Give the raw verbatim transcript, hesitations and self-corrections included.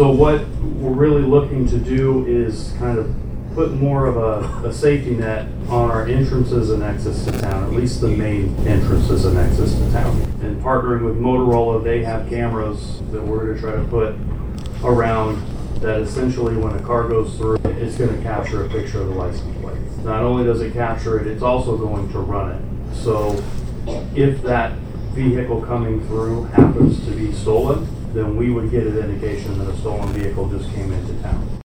So what we're really looking to do is kind of put more of a, a safety net on our entrances and exits to town, at least the main entrances and exits to town. And partnering with Motorola, they have cameras that we're going to try to put around that essentially when a car goes through, it's going to capture a picture of the license plate. Not only does it capture it, it's also going to run it. So if that vehicle coming through happens to be stolen, then we would get an indication that a stolen vehicle just came into town.